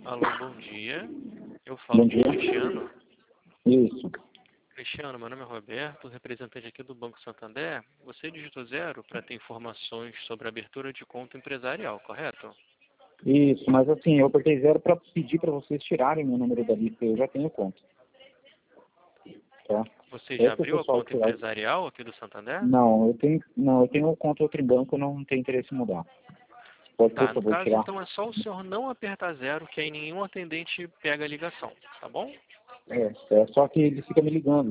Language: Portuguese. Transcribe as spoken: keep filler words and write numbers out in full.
Alô, bom dia. Eu Bom falo com dia. o Cristiano. Isso. Cristiano, meu nome é Roberto, representante aqui do Banco Santander. Você digitou zero para ter informações sobre a abertura de conta empresarial, correto? Isso, mas assim, eu apertei zero para pedir para vocês tirarem meu número da lista. Eu já tenho conta. Tá? Você já Esse é o abriu a pessoal conta que vai. empresarial aqui do Santander? Não, eu tenho, não, eu tenho conta em outro banco, eu não tenho interesse em mudar. Pode, por Tá, no favor, caso, tirar? então é só o senhor não apertar zero, que aí nenhum atendente pega a ligação, tá bom? É, é só que ele fica me ligando.